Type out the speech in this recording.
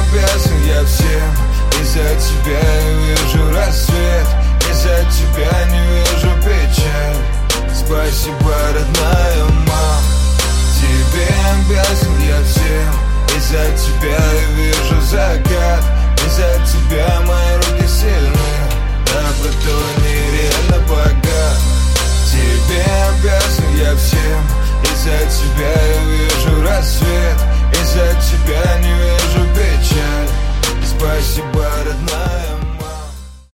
обязан я всем. Из-за тебя я вижу рассвет, из-за тебя не вижу печаль. Спасибо, родная мама. Тебе обязан я всем. Из-за тебя я вижу закат, из-за тебя мои руки сильны. Добротой нереально богат. Тебе обязан я всем. Из-за тебя я вижу рассвет, из-за тебя не